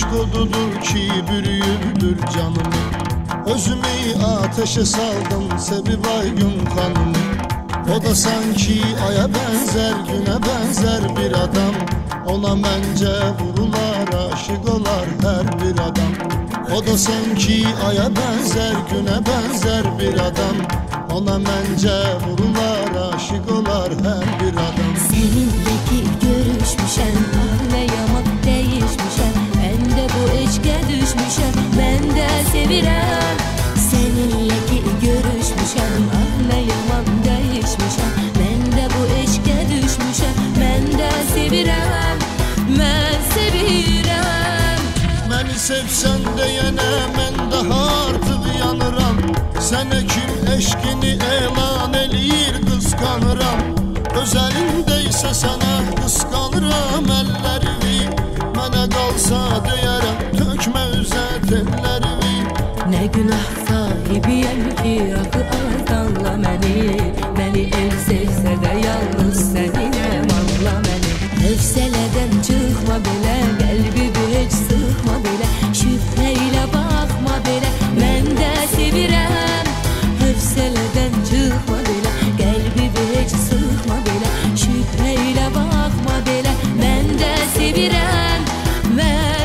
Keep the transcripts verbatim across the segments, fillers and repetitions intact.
eşk odudur ki bürüyürdür canımı. Özümü ateşe saldım sevip aygın kanımı. O da sanki aya benzer, güne benzer bir adam. Ona mence vurular, aşık olar her bir adam. O da sanki aya benzer, güne benzer bir adam. Ona mence vurular, aşık olar her bir adam. Seninle ki görüşmüşem, ah ne yaman değişmişem. Ben de bu eşke düşmüşem, ben de sevirem. Seninle ki görüşmüşem, ah ne yaman değişmişem. Ben de bu eşke düşmüşem, ben de sevirem. Ben sevirem. Beni sevsen de yine men daha artık yanıram. Sene kim eşkini elan eləyir kıskanıram. Özelindeyse sana kıskanıram ellerini. Mənə qalsa deyərəm tökmə üzə tellərini. Ne günah sahibiyem ki akı aldanla beni. Beni el sevse de yalnız seninem anla beni. Hevseleden çıkma bile, kalbimi hiç sıkma bile. Şüpheyle bakma bile, ben de sevirem. Hevseleden çıkma bile, kalbimi hiç sıkma bile. Şüpheyle bakma bile, ben de sevirem. Ben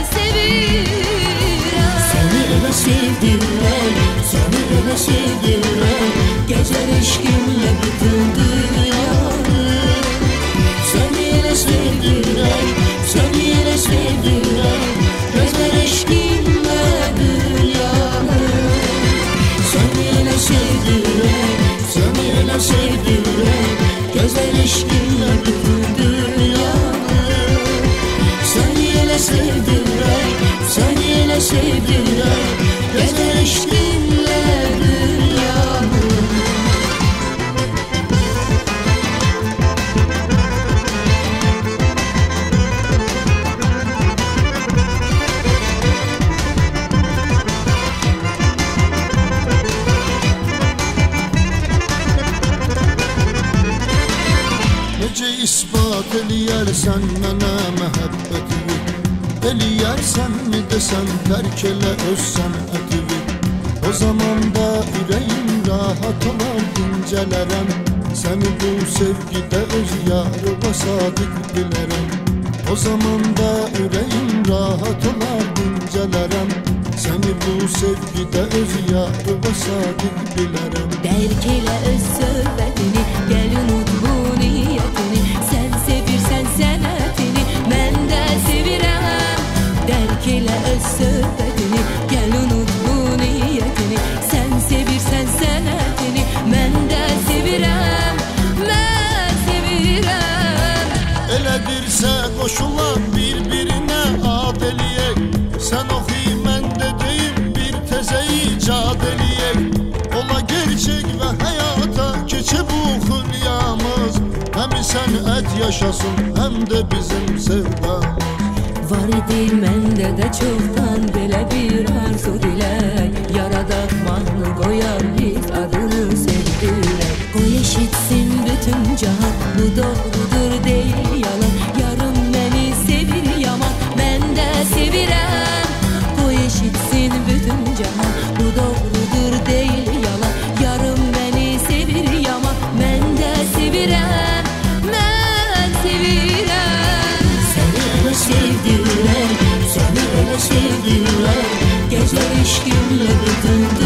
sevirem. Seni öyle sevdirem, seni öyle sevdirem. Gece eşkimle bütün dünyayı. Seni öyle sevdirem, seni öyle sevdirem. Gece eşkimle dünyayı. Seni öyle sevdirem, seni öyle sevdirem. Gece eşkimle bütün dünyayı. Seni öyle sevdirem, seni öyle sevdirem. Gece eşkimle dünyayı. Necə ispat eləyərsən mənə məhəbbətini. Eləyərsənmi desən tərk elə öz sənətini. O zaman da ürəyim rahat olar dincələrəm. Səni bu sevgidə öz yarıma sadiq bilərəm. O zaman da ürəyim rahat olar dincələrəm. Səni bu sevgidə öz yarıma sadiq bilərəm. Dərk elə öz söhbətini, gəl unut bu niyyətini. Sən sevirsən sənətini, mən də sevirəm. Dərk elə öz söhbətini, gəl unut bu niyyətini. Sən sevirsən sənətini, mən də sevirəm. Mən sevirəm. Elədirsə qoşular bir-birinə ad eləyək. Sən oxuy, mən də deyim, bir təzə icad eləyək. Ola gerçək və həyata keçə bu xülyamız. Həm sənət yaşasın, həm də bizim sevdamız. Var idi məndə də çoxdan belə bir arzu dilək. Yaradaq mahnı qoyar biz adını sevdirək. Qoy eşitsin bütün cahan, bu doğrudur deyil yalan. Yarım məni sevir yaman, mən də sevirəm. Qoy eşitsin bütün cahan, bu doğrudur deyil yalan. Yarım məni sevir yaman, mən də sevirəm. Mən sevirəm. Seni öyle sevdirəm, seni öyle sevdirəm. Gece eşkimle bütün